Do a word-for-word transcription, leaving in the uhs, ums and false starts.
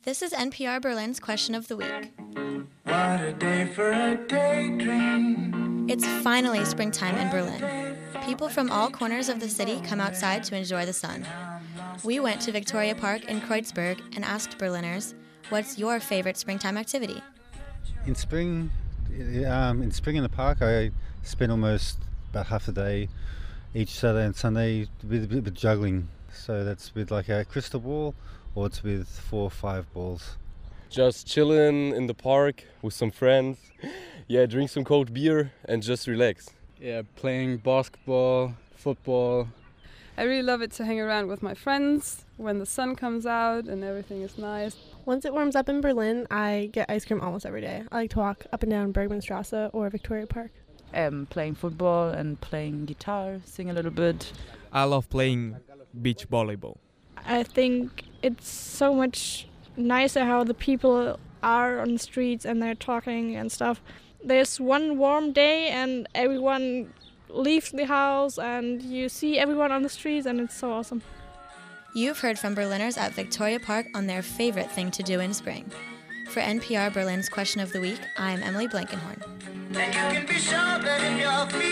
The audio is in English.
This is N P R Berlin's Question of the Week. What a day for a daydream. It's finally springtime in Berlin. People from all corners of the city come outside to enjoy the sun. We went to Victoria Park in Kreuzberg and asked Berliners, what's your favorite springtime activity? In spring, um, in spring in the park, I spend almost about half a day each Saturday and Sunday with, with juggling. So that's with like a crystal ball, or it's with four or five balls. Just chilling in the park with some friends. Yeah, drink some cold beer and just relax. Yeah, playing basketball, football. I really love it to hang around with my friends when the sun comes out and everything is nice. Once it warms up in Berlin, I get ice cream almost every day. I like to walk up and down Bergmannstrasse or Victoria Park. Um, playing football and playing guitar, sing a little bit. I love playing beach volleyball. I think it's so much nicer how the people are on the streets and they're talking and stuff. There's one warm day and everyone leaves the house and you see everyone on the streets and it's so awesome. You've heard from Berliners at Victoria Park on their favorite thing to do in spring. For N P R Berlin's Question of the Week, I'm Emily Blankenhorn. And you can be sure that if you're